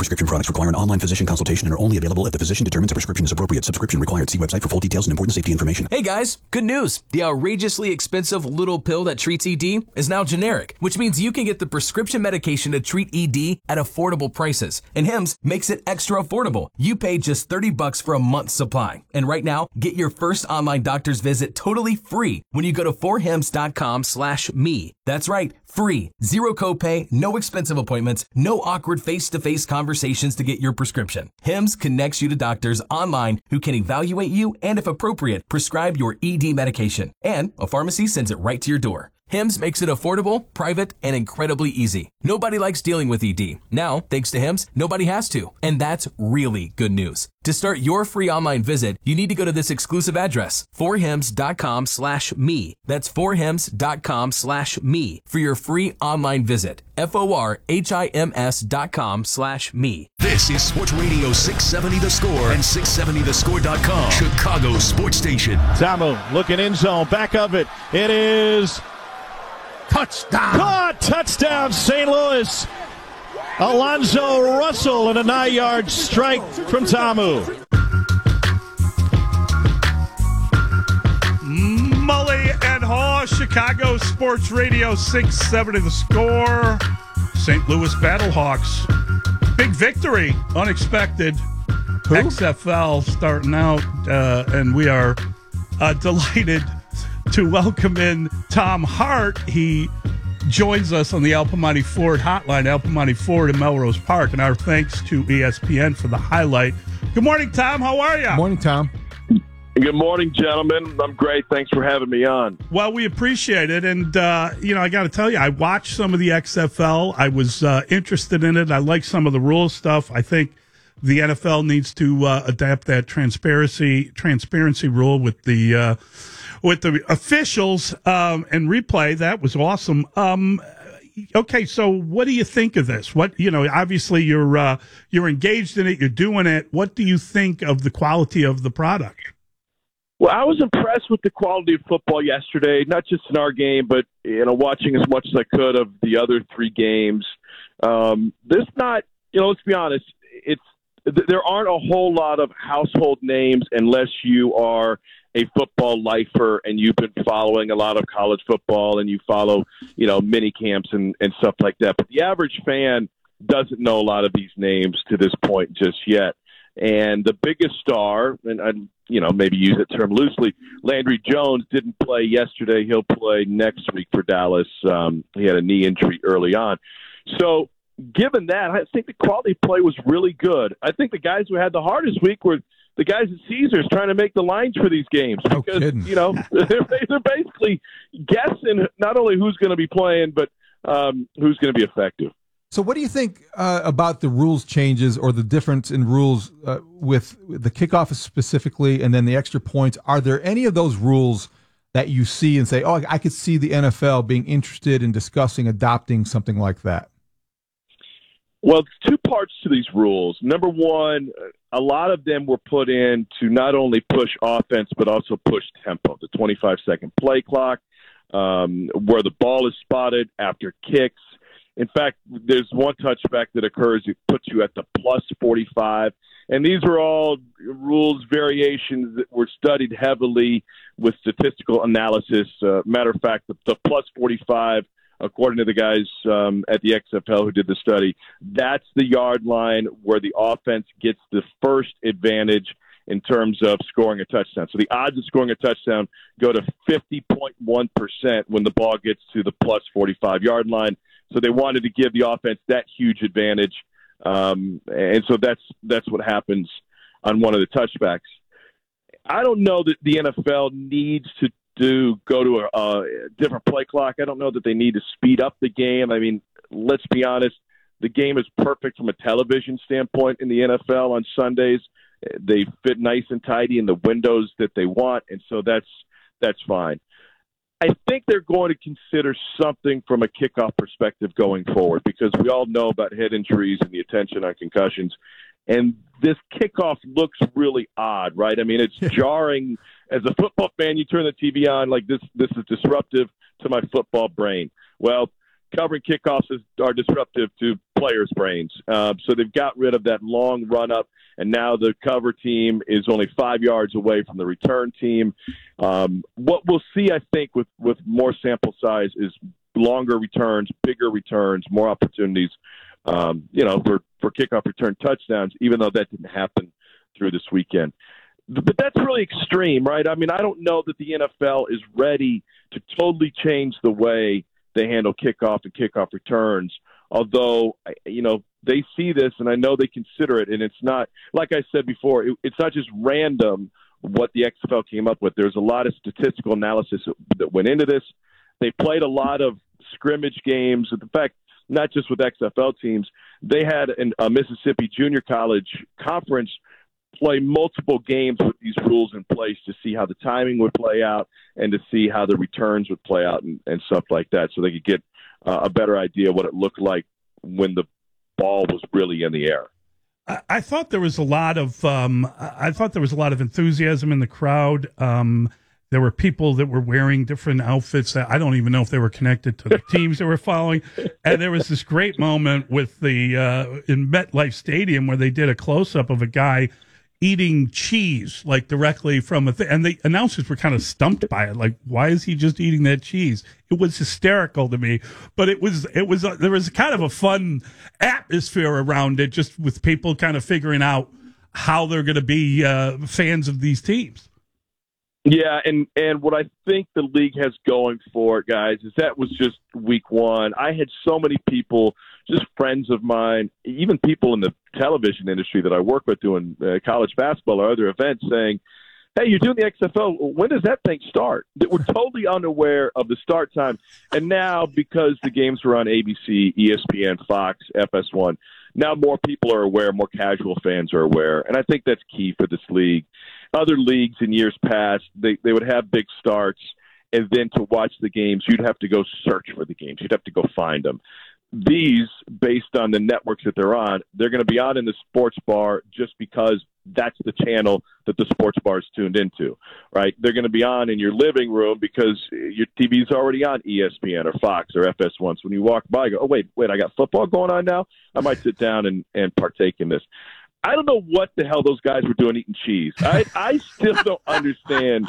prescription products require an online physician consultation and are only available if the physician determines a prescription is appropriate. Subscription required. See website for full details and important safety information. Hey guys, good news. The outrageously expensive little pill that treats ED is now generic, which means you can get the prescription medication to treat ED at affordable prices. And Hims makes it extra affordable. You pay just $30 for a month's supply. And right now, get your first online doctor's visit totally free when you go to forhims.com/me. That's right, free. Zero copay, no expensive appointments, no awkward face-to-face conversations to get your prescription. Hims connects you to doctors online who can evaluate you and, if appropriate, prescribe your ED medication. And a pharmacy sends it right to your door. Hims makes it affordable, private, and incredibly easy. Nobody likes dealing with ED. Now, thanks to Hims, nobody has to. And that's really good news. To start your free online visit, you need to go to this exclusive address, forhims.com/me. That's forhims.com/me for your free online visit. forhims.com/me. This is Sports Radio 670 The Score and 670thescore.com. Chicago Sports Station. Tamu looking in zone, back of it. It is touchdown. Caught, touchdown, St. Louis. Alonzo Russell and a 9-yard strike from Tamu. Mully and Haw, Chicago Sports Radio 670 The Score. St. Louis Battlehawks. Big victory, unexpected. Who? XFL starting out, and we are delighted to welcome in Tom Hart. He joins us on the Al Piemonte Ford hotline, Al Piemonte Ford in Melrose Park, and our thanks to ESPN for the highlight. Good morning, Tom. How are you? Morning, Tom. Good morning, gentlemen. I'm great. Thanks for having me on. Well, we appreciate it. And, I got to tell you, I watched some of the XFL. I was interested in it. I like some of the rules stuff. I think the NFL needs to adapt that transparency rule with the officials and replay. That was awesome. Okay, so what do you think of this? Obviously you're engaged in it. You're doing it. What do you think of the quality of the product? Well, I was impressed with the quality of football yesterday, not just in our game, but watching as much as I could of the other three games. Let's be honest, there aren't a whole lot of household names unless you are a football lifer and you've been following a lot of college football and you follow, mini camps and stuff like that. But the average fan doesn't know a lot of these names to this point just yet. And the biggest star, and I, maybe use that term loosely, Landry Jones didn't play yesterday. He'll play next week for Dallas. He had a knee injury early on. So given that, I think the quality of play was really good. I think the guys who had the hardest week were the guys at Caesars trying to make the lines for these games because, they're basically guessing not only who's going to be playing, but who's going to be effective. So what do you think about the rules changes or the difference in rules with the kickoff specifically and then the extra points? Are there any of those rules that you see and say, oh, I could see the NFL being interested in discussing adopting something like that? Well, it's two parts to these rules. Number one, a lot of them were put in to not only push offense but also push tempo, the 25-second play clock, where the ball is spotted after kicks. In fact, there's one touchback that occurs. It puts you at the plus 45. And these are all rules variations that were studied heavily with statistical analysis. Matter of fact, the plus 45, according to the guys at the XFL who did the study, that's the yard line where the offense gets the first advantage in terms of scoring a touchdown. So the odds of scoring a touchdown go to 50.1% when the ball gets to the plus 45-yard line. So they wanted to give the offense that huge advantage, and so that's what happens on one of the touchbacks. I don't know that the NFL needs to go to a different play clock. I don't know that they need to speed up the game. I mean, let's be honest, the game is perfect from a television standpoint in the NFL on Sundays. They fit nice and tidy in the windows that they want, and so that's fine. I think they're going to consider something from a kickoff perspective going forward because we all know about head injuries and the attention on concussions. And this kickoff looks really odd, right? I mean, it's jarring. As a football fan, you turn the TV on like this is disruptive to my football brain. Well, covering kickoffs are disruptive to players' brains. So they've got rid of that long run-up, and now the cover team is only 5 yards away from the return team. What we'll see, I think, with more sample size is longer returns, bigger returns, more opportunities, for kickoff return touchdowns, even though that didn't happen through this weekend. But that's really extreme, right? I mean, I don't know that the NFL is ready to totally change the way they handle kickoff and kickoff returns, although, they see this, and I know they consider it, and it's not, like I said before, it's not just random what the XFL came up with. There's a lot of statistical analysis that went into this. They played a lot of scrimmage games. In fact, not just with XFL teams, they had a Mississippi Junior College Conference play multiple games with these rules in place to see how the timing would play out and to see how the returns would play out and stuff like that, so they could get a better idea what it looked like when the ball was really in the air. I thought there was a lot of enthusiasm in the crowd. There were people that were wearing different outfits. I don't even know if they were connected to the teams they were following. And there was this great moment with in MetLife Stadium where they did a close up of a guy eating cheese, like directly from a thing. And the announcers were kind of stumped by it. Like, why is he just eating that cheese? It was hysterical to me, but there was kind of a fun atmosphere around it, just with people kind of figuring out how they're going to be fans of these teams. Yeah, and what I think the league has going for it, guys, is that was just week one. I had so many people, just friends of mine, even people in the television industry that I work with doing college basketball or other events saying, hey, you're doing the XFL, when does that thing start? That we're totally unaware of the start time. And now, because the games were on ABC, ESPN, Fox, FS1, now more people are aware, more casual fans are aware. And I think that's key for this league. Other leagues in years past, they would have big starts, and then to watch the games, you'd have to go search for the games. You'd have to go find them. These, based on the networks that they're on, they're going to be on in the sports bar just because that's the channel that the sports bar is tuned into, right? They're going to be on in your living room because your TV's already on ESPN or Fox or FS1. So when you walk by, you go, oh, wait, I got football going on now? I might sit down and partake in this. I don't know what the hell those guys were doing eating cheese. I still don't understand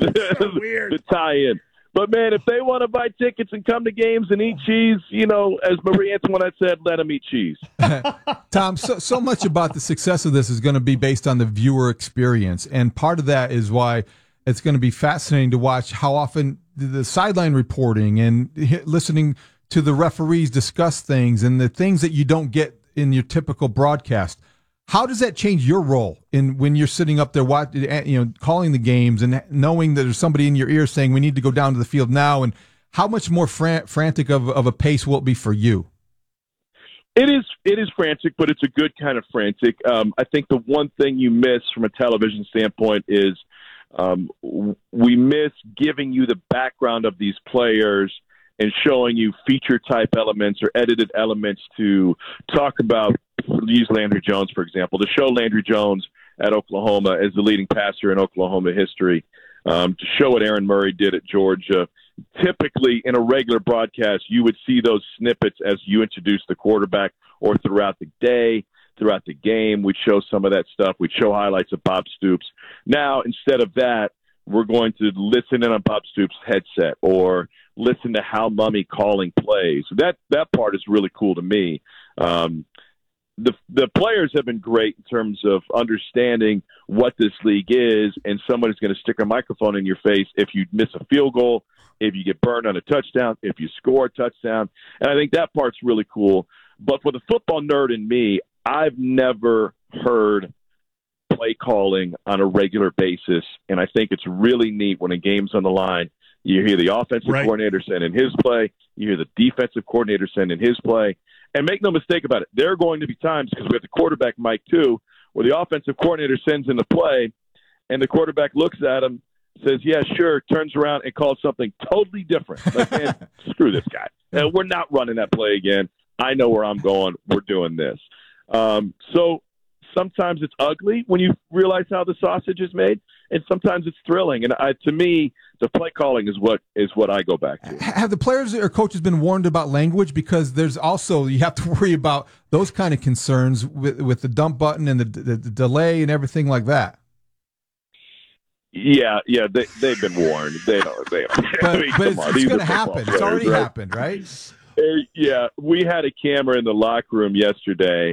the tie-in. But, man, if they want to buy tickets and come to games and eat cheese, as Marie Antoinette said, let them eat cheese. Tom, so much about the success of this is going to be based on the viewer experience. And part of that is why it's going to be fascinating to watch how often the sideline reporting and listening to the referees discuss things and the things that you don't get in your typical broadcast. How does that change your role when you're sitting up there calling the games and knowing that there's somebody in your ear saying we need to go down to the field now? And how much more frantic of a pace will it be for you? It is frantic, but it's a good kind of frantic. I think the one thing you miss from a television standpoint is we miss giving you the background of these players and showing you feature-type elements or edited elements to talk about. Use Landry Jones, for example, to show Landry Jones at Oklahoma as the leading passer in Oklahoma history, to show what Aaron Murray did at Georgia. Typically, in a regular broadcast, you would see those snippets as you introduce the quarterback or throughout the day, throughout the game. We'd show some of that stuff. We'd show highlights of Bob Stoops. Now, instead of that, we're going to listen in on Bob Stoops' headset or listen to Hal Mumme calling plays. That part is really cool to me. The players have been great in terms of understanding what this league is, and someone is going to stick a microphone in your face if you miss a field goal, if you get burned on a touchdown, if you score a touchdown. And I think that part's really cool. But for the football nerd in me, I've never heard play calling on a regular basis, and I think it's really neat when a game's on the line. You hear the offensive coordinator send in his play. You hear the defensive coordinator send in his play. And make no mistake about it, there are going to be times, because we have the quarterback mic too, where the offensive coordinator sends in the play, and the quarterback looks at him, says, yeah, sure, turns around and calls something totally different. Like, man, screw this guy. We're not running that play again. I know where I'm going. We're doing this. So sometimes it's ugly when you realize how the sausage is made, and sometimes it's thrilling. And to me, the play calling is what I go back to. Have the players or coaches been warned about language? Because there's also, you have to worry about those kind of concerns with the dump button and the delay and everything like that. Yeah, they've been warned. They don't. But, I mean, but it's going to happen. It's already happened, right? Yeah, we had a camera in the locker room yesterday,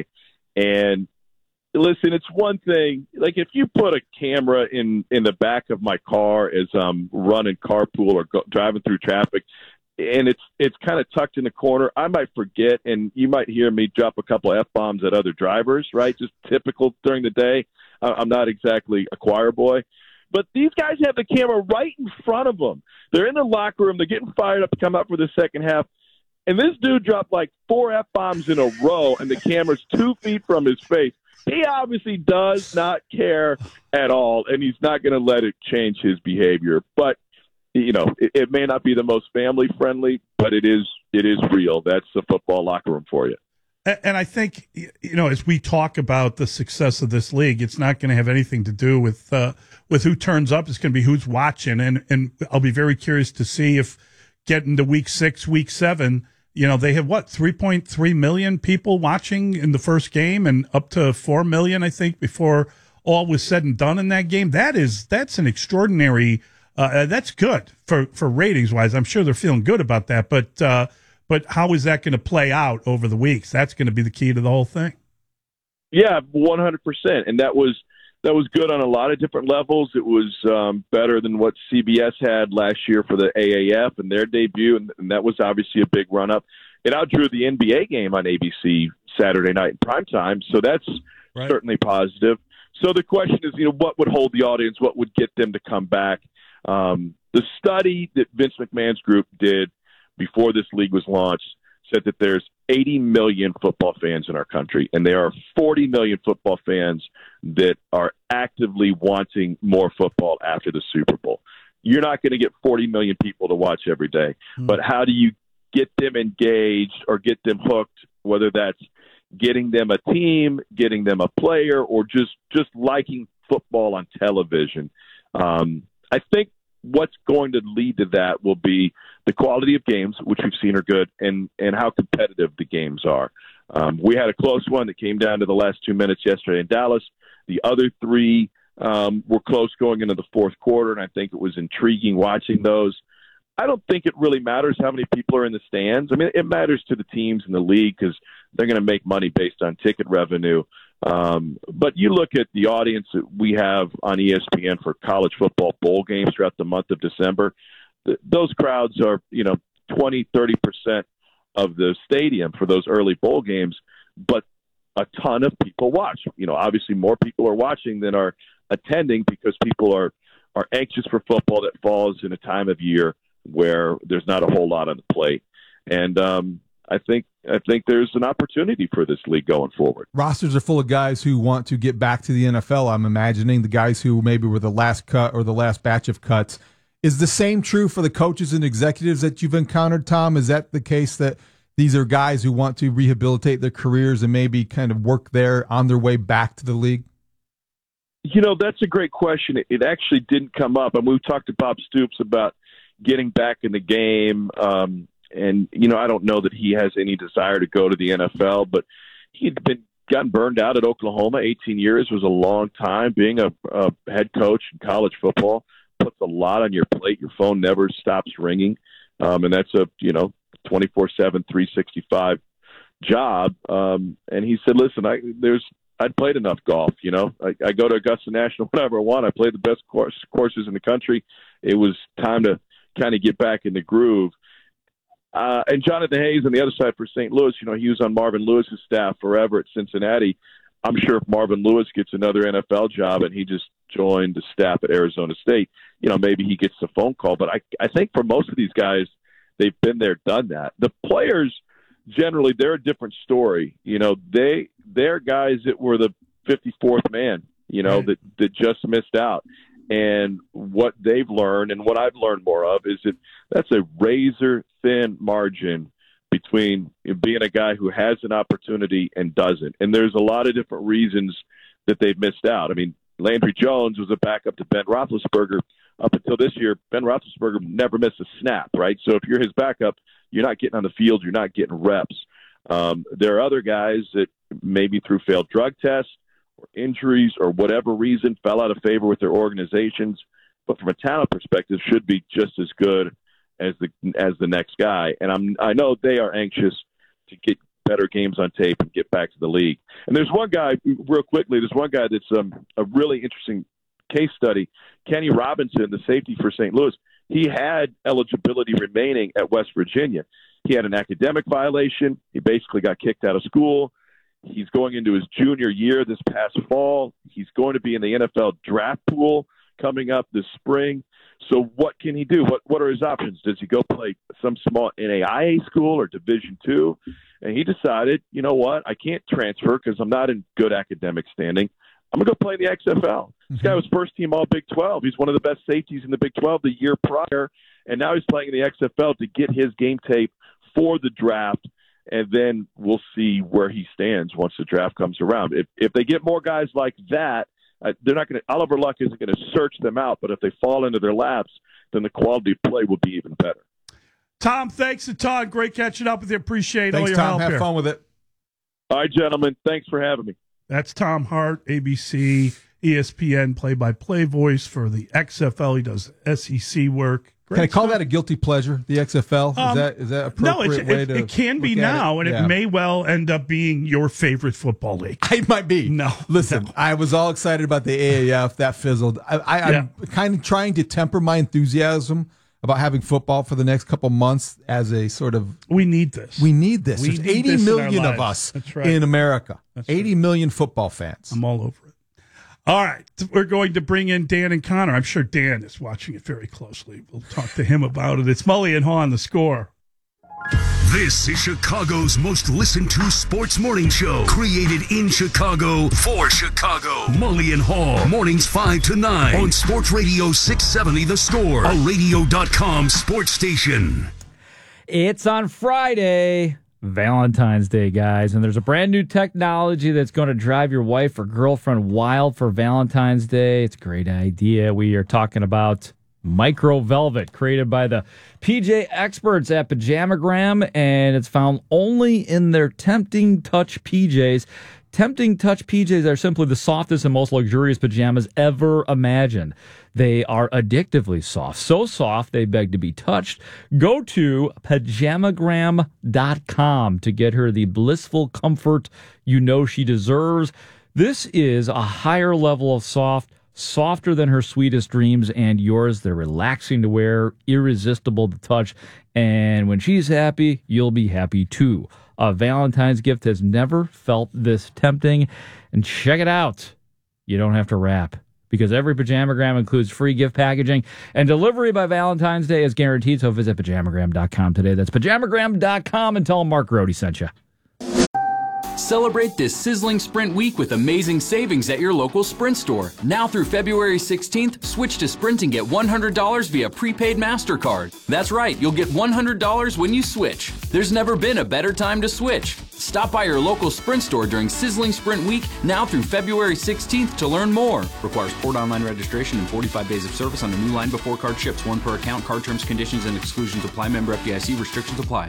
and listen, it's one thing. Like if you put a camera in the back of my car as I'm running carpool or driving through traffic, and it's kind of tucked in the corner, I might forget, and you might hear me drop a couple of F-bombs at other drivers, right? Just typical during the day. I'm not exactly a choir boy. But these guys have the camera right in front of them. They're in the locker room. They're getting fired up to come out for the second half. And this dude dropped like 4 F-bombs in a row, and the camera's 2 feet from his face. He obviously does not care at all, and he's not going to let it change his behavior. But, you know, it may not be the most family-friendly, but it is real. That's the football locker room for you. And I think, you know, as we talk about the success of this league, it's not going to have anything to do with who turns up. It's going to be who's watching. And I'll be very curious to see if getting to week 6, week 7, you know, they have 3.3 million people watching in the first game and up to 4 million, I think, before all was said and done in that game. That's an extraordinary, that's good for ratings wise. I'm sure they're feeling good about that. But how is that going to play out over the weeks? That's going to be the key to the whole thing. Yeah, 100%. And that was good on a lot of different levels. It was better than what CBS had last year for the AAF and their debut, and that was obviously a big run-up. It outdrew the NBA game on ABC Saturday night in primetime, so that's certainly positive. So the question is, you know, what would hold the audience? What would get them to come back? The study that Vince McMahon's group did before this league was launched said that there's 80 million football fans in our country, and there are 40 million football fans that are actively wanting more football after the Super Bowl. You're not going to get 40 million people to watch every day, but how do you get them engaged or get them hooked, whether that's getting them a team, getting them a player, or just liking football on television? I think what's going to lead to that will be the quality of games, which we've seen are good, and how competitive the games are. We had a close one that came down to the last 2 minutes yesterday in Dallas. The other 3 were close going into the fourth quarter, and I think it was intriguing watching those. I don't think it really matters how many people are in the stands. I mean, it matters to the teams in the league because they're going to make money based on ticket revenue. But you look at the audience that we have on ESPN for college football bowl games throughout the month of December. Those crowds are, 20, 30% of the stadium for those early bowl games, but a ton of people watch. Obviously more people are watching than are attending because people are anxious for football that falls in a time of year where there's not a whole lot on the plate. And I think there's an opportunity for this league going forward. Rosters are full of guys who want to get back to the NFL. I'm imagining the guys who maybe were the last cut or the last batch of cuts. Is the same true for the coaches and executives that you've encountered, Tom? Is that the case that these are guys who want to rehabilitate their careers and maybe kind of work there on their way back to the league? That's a great question. It actually didn't come up. And we've talked to Bob Stoops about getting back in the game. And I don't know that he has any desire to go to the NFL, but he'd gotten burned out at Oklahoma. 18 years was a long time. Being a head coach in college football puts a lot on your plate. Your phone never stops ringing. And that's a, 24/7, 365 job. And he said, listen, I'd played enough golf. I go to Augusta National whenever I want. I play the best courses in the country. It was time to kind of get back in the groove. And Jonathan Hayes on the other side for St. Louis, he was on Marvin Lewis's staff forever at Cincinnati. I'm sure if Marvin Lewis gets another NFL job and he just joined the staff at Arizona State, maybe he gets a phone call. But I think for most of these guys, they've been there, done that. The players, generally, they're a different story. They're guys that were the 54th man, that just missed out. And what they've learned and what I've learned more of is that that's a razor-thin margin between being a guy who has an opportunity and doesn't. And there's a lot of different reasons that they've missed out. I mean, Landry Jones was a backup to Ben Roethlisberger up until this year. Ben Roethlisberger never missed a snap, right? So if you're his backup, you're not getting on the field, you're not getting reps. There are other guys that maybe through failed drug tests or injuries or whatever reason fell out of favor with their organizations, but from a talent perspective should be just as good as the next guy. And I know they are anxious to get better games on tape and get back to the league. And there's one guy, real quickly, that's a really interesting case study. Kenny Robinson, the safety for St. Louis, he had eligibility remaining at West Virginia. He had an academic violation. He basically got kicked out of school. He's going into his junior year this past fall. He's going to be in the NFL draft pool coming up this spring. So what can he do? What are his options? Does he go play some small NAIA school or Division II? And he decided, you know what? I can't transfer because I'm not in good academic standing. I'm going to go play in the XFL. This guy was first team All Big 12. He's one of the best safeties in the Big 12 the year prior, and now he's playing in the XFL to get his game tape for the draft, and then we'll see where he stands once the draft comes around. If they get more guys like that, they're not going to. Oliver Luck isn't going to search them out, but if they fall into their laps, then the quality of play will be even better. Tom, thanks a ton. Great catching up with you. Appreciate Thanks, all your Tom. help Have here. fun with it. All right, gentlemen. Thanks for having me. That's Tom Hart, ABC, ESPN play-by-play voice for the XFL. He does SEC work. Great Can I call stuff. that a guilty pleasure, the XFL? Is that appropriate way to it can be look at now, it? and it may well end up being your favorite football league. It might be. No. Listen, I was all excited about the AAF. That fizzled. I'm kind of trying to temper my enthusiasm about having football for the next couple months as a sort of... We need this. We need this. We There's need 80 this in our million of lives. us That's right. in America. That's 80 right. million football fans. I'm all over it. All right. We're going to bring in Dan and Connor. I'm sure Dan is watching it very closely. We'll talk to him about it. It's Mully and Haw on The Score. This is Chicago's most listened to sports morning show, created in Chicago for Chicago. Mully and Haw, mornings 5 to 9 on Sports Radio 670 The Score, a radio.com sports station. It's on Friday, Valentine's Day, guys, and there's a brand new technology that's going to drive your wife or girlfriend wild for Valentine's Day. It's a great idea. We are talking about Micro Velvet, created by the PJ experts at Pajamagram, and it's found only in their Tempting Touch PJs. Tempting Touch PJs are simply the softest and most luxurious pajamas ever imagined. They are addictively soft, so soft they beg to be touched. Go to pajamagram.com to get her the blissful comfort you know she deserves. This is a higher level of soft, softer than her sweetest dreams and yours. They're relaxing to wear, irresistible to touch, and when she's happy, you'll be happy too. A Valentine's gift has never felt this tempting, and check it out. You don't have to wrap, because every Pajamagram includes free gift packaging, and delivery by Valentine's Day is guaranteed, so visit pajamagram.com today. That's pajamagram.com, and tell them Mark Grody sent you. Celebrate this sizzling Sprint week with amazing savings at your local Sprint store. Now through February 16th, switch to Sprint and get $100 via prepaid MasterCard. That's right, you'll get $100 when you switch. There's never been a better time to switch. Stop by your local Sprint store during Sizzling Sprint Week now through February 16th to learn more. Requires port online registration and 45 days of service on a new line before card ships. One per account. Card terms, conditions, and exclusions apply. Member FDIC. Restrictions apply.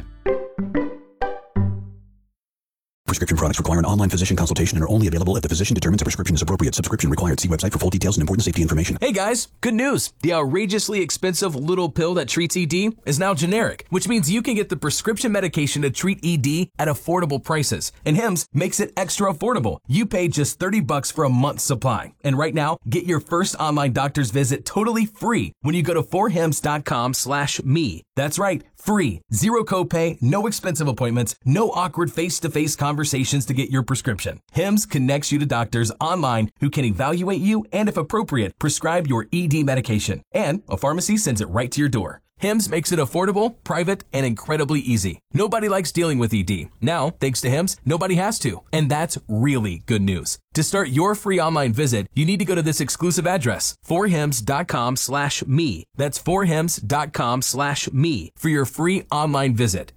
Prescription products require an online physician consultation and are only available if the physician determines a prescription is appropriate. Subscription required. See website for full details and important safety information. Hey guys, good news. The outrageously expensive little pill that treats ED is now generic, which means you can get the prescription medication to treat ED at affordable prices. And Hims makes it extra affordable. You pay just $30 for a month's supply. And right now, get your first online doctor's visit totally free when you go to forhims.com/me. That's right, free. Zero copay, no expensive appointments, no awkward face-to-face conversations to get your prescription. Hims connects you to doctors online who can evaluate you and, if appropriate, prescribe your ED medication. And a pharmacy sends it right to your door. Hims makes it affordable, private, and incredibly easy. Nobody likes dealing with ED. Now, thanks to Hims, nobody has to. And that's really good news. To start your free online visit, you need to go to this exclusive address, forhims.com/me. That's forhims.com/me for your free online visit.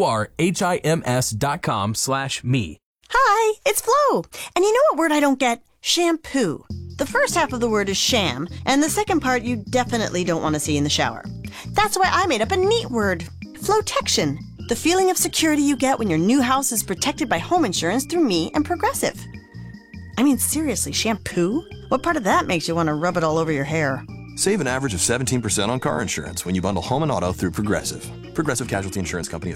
forhims.com/me. Hi, it's Flo. And you know what word I don't get? Shampoo. The first half of the word is sham, and the second part you definitely don't want to see in the shower. That's why I made up a neat word, Flotection. The feeling of security you get when your new house is protected by home insurance through me and Progressive. I mean, seriously, shampoo? What part of that makes you want to rub it all over your hair? Save an average of 17% on car insurance when you bundle home and auto through Progressive. Progressive Casualty Insurance Company.